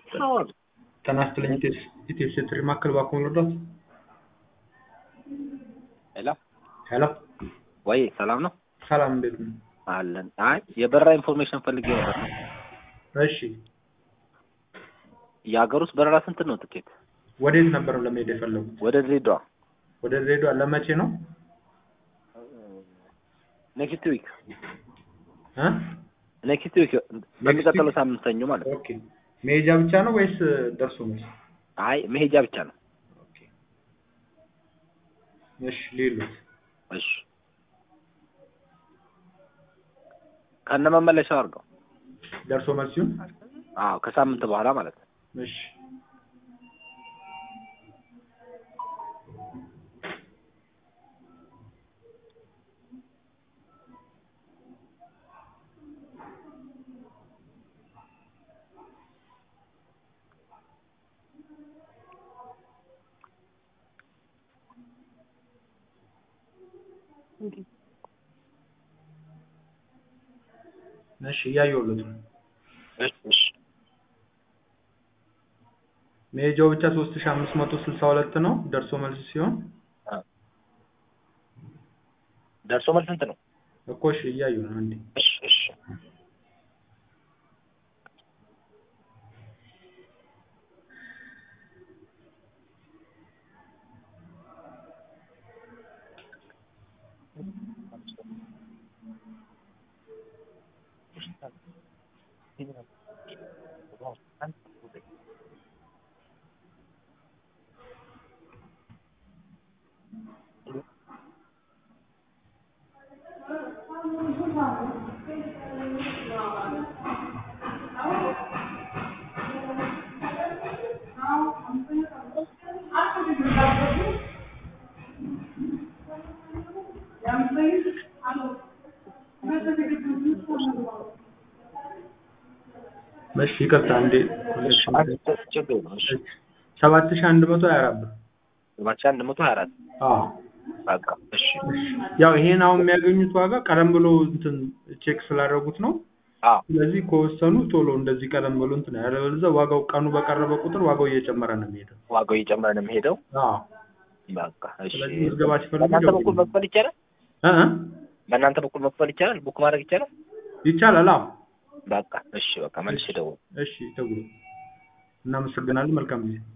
ጤና ይስጥልኝ ኢቴስ ጥሪ ማዕከል ባክዎን ልርዳዎት? ሄሎ ወይ ሰላም ነው? ሰላም እንዴት ነው? አለን። አይ የበረራ ኢንፎርሜሽን ፈልጌ ነበር። እሺ የሀገር ውስጥ በረራ ስንት ነው ትኬት? ወዴት ነበር ለመሄድ የፈለጉት? ወደ ድሬዳዋ። ወደ ድሬዳዋ ለመቼ ነው? ኔክስት ዊክ እ ኔክስት ዊክ በሚቀጥለው ሳምንት ሰኞ ማለት ነው። ኦኬ መሄጃ ብቻ ነው ወይስ ደርሶ መልስ? አይ መሄጃ ብቻ ነው። ኦኬ እሺ ሌሎች እሺ ከነ መመለሻው አድርገው ደርሶ መልሲውን? አዎ ከሳምንት በኋላ ማለት ነው። እሺ እሺ እያየሁለት ነው። እሺ መሄጃው ብቻ 3562 ነው ደርሶ መልስ ሲሆን ደርሶ መልስ ስንት ነው? እኮ እሺ እያየሁ ነው እንዴ። እሺ እሺ ይቅርታ እንዴ 7124 ብር 7124 አዎ በቃ እሺ ያው ይሄን አሁን የሚያገኙት ዋጋ ቀደም ብሎ እንትን ቼክ ስላደረጉት ነው። አዎ ስለዚህ ከወሰኑ ቶሎ እንደዚህ ቀደም ብሎ እንትን ያለበለዚያ ዋጋው ቀኑ በቀረበ ቁጥር ዋጋው እየጨመረ ነው የሚሄደው። አዎ በቃ እሺ ስለዚህ ምዝገባ ሲፈልጉ በእናንተ በኩል መክፈል ይቻላል? በእናንተ በኩል መክፈል ይቻላል? ቡክ ማድረግ ይቻላል? ይቻላል። አዎ በቃ እሺ በቃ መልሼ ደውል። እሺ ደውሉ። እናመሰግናለን። መልካም ጊዜ